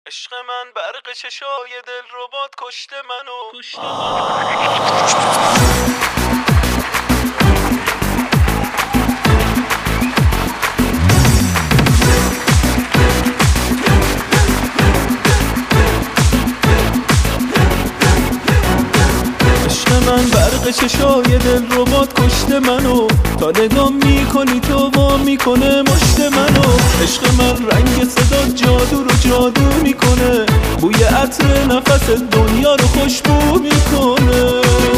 عشق من برق چشای دل ربات کشته منو من برق چشای دل ربات کشته منو تا نگام میکنی تو وا میکنه مشت منو عشق من رنگ صدا جادو رو جادو میکنه بوی عطر نفس دنیا رو خوشبو میکنه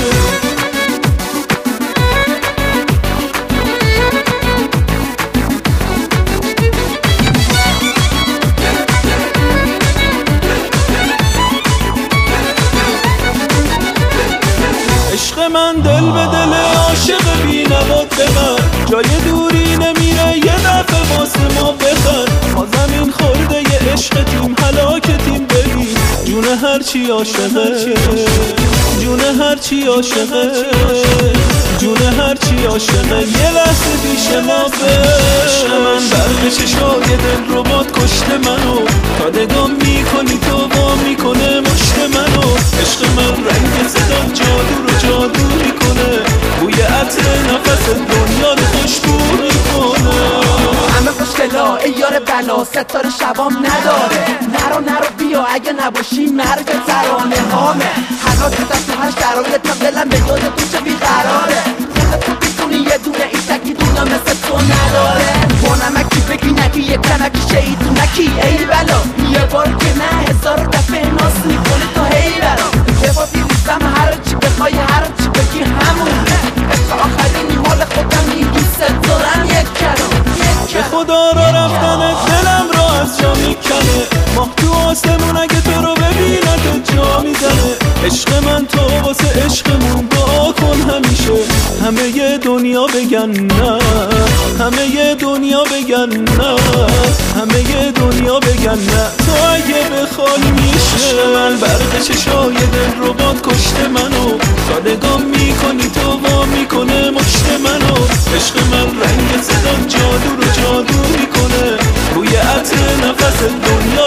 عشق من دل به دل عاشق بی نواد ببر جای دوری نمیره یه دفعه واسه ما بخر ما زمین خورده یه عشق تیم هلاکتیم ببین جون هرچی عاشقه جون هرچی عاشقه جون هرچی عاشقه یه لحظه پیش ما عشق من برق چشای دل ربات کشته منو تا نگام میکنی تو وا میکنه مشت منو عشق من رنگ صدا جادو رو جادو میکنه بوی عطر نفس دنیا رو خوشبو میکنه همه خوشگلا ای یار بلا ستاره شبام نداره نرو بیا اگه نباشی مرگ ترانه هامه هر تو دست هر شرایطم دلم به یاد تو چه بیقراره خودت تو بیتونی یه دونه این تکی دنیا مثل تو نداره با نمکی بگی نکی یه کمکی شیطونکی ای بلا یه بار که نه هزار دفعه ناس میکنی تو هی برا یه بار بیریستم هر چی بخوای هر چی بگی همونه تا آخرین حال خودم میگی ستارم یک کلام به خدا را رفتنت دلم را از جا میکنه ماه تو آسمون اگه تو رو ببینه تو جا میزنه عشق من تو واسه عشقمون دعا کن همیشه همه ی دنیا بگن نه همه ی دنیا بگن نه همه ی دنیا بگن نه تو اگه بخوای میشه عشق من برق چشای دل ربات کشته منو تا نگام میکنی تو وا میکنه مشت منو عشق من رنگ صدا جادو رو جادو میکنه بوی عطر نفس دنیا